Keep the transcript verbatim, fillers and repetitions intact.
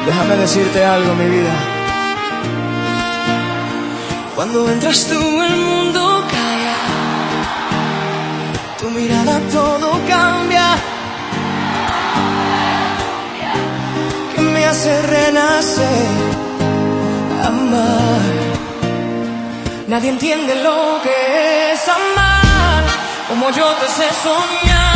Déjame decirte algo, mi vida. Cuando entras tú el mundo calla, tu mirada todo cambia, que me hace renacer, amar. Nadie entiende lo que es amar como yo te sé soñar.